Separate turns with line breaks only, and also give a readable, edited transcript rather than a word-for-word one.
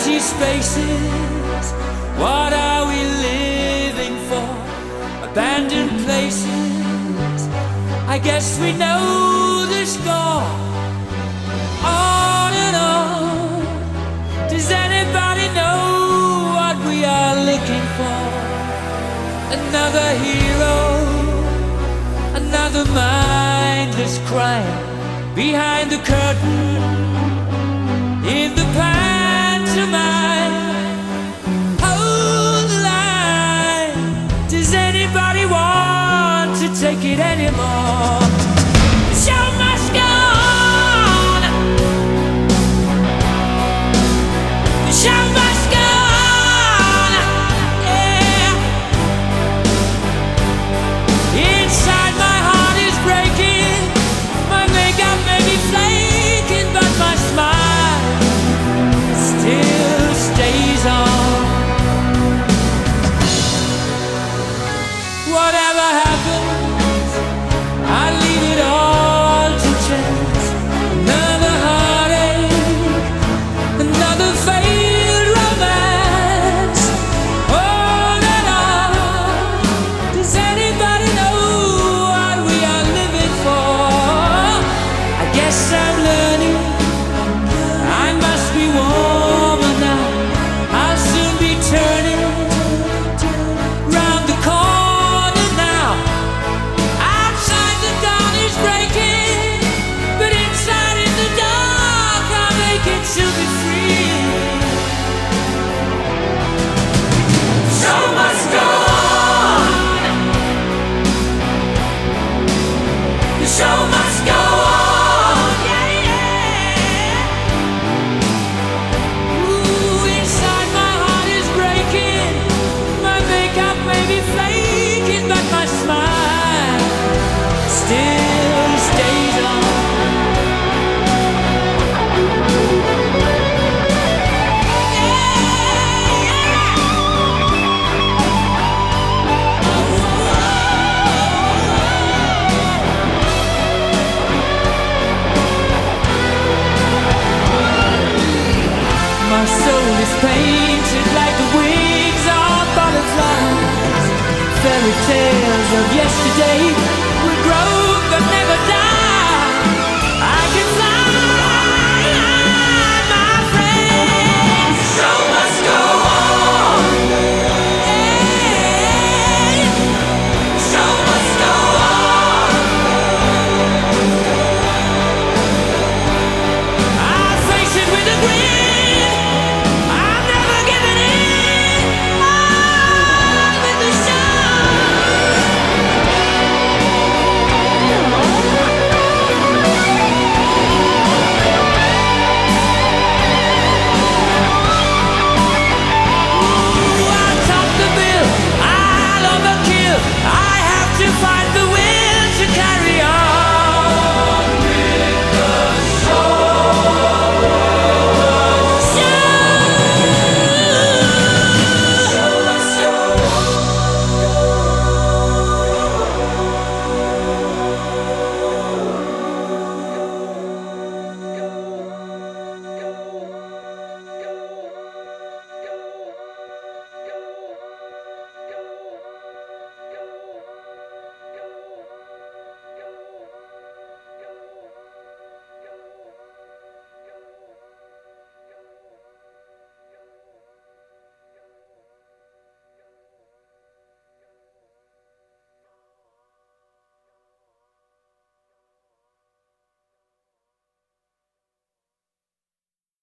empty spaces. What are we living for? Abandoned places. I guess we know the score. On and on. Does anybody know what we are looking for? Another hero, another mindless crime behind the curtain in the pantomime. Hold the line. Does anybody want to take it anymore? The show must go on. The show must go on. Yeah. Inside my heart is breaking. My makeup may be flaking, but my smile still stays on. Whatever happens, I leave it all to chance. Another heartache, another failed romance. On and on. Does anybody know what we are living for? I guess I'm learning. I must be warmer now. I'll soon be turning round the corner now. Outside the dawn is breaking, but inside in the dark I'm aching to be free. The show must go on. The show must go on. Yeah, yeah. Ooh, inside my heart is breaking. My makeup may be flaking, but my smile still stays on. My soul is painted like the wings of butterflies. Fairy tales of yesterday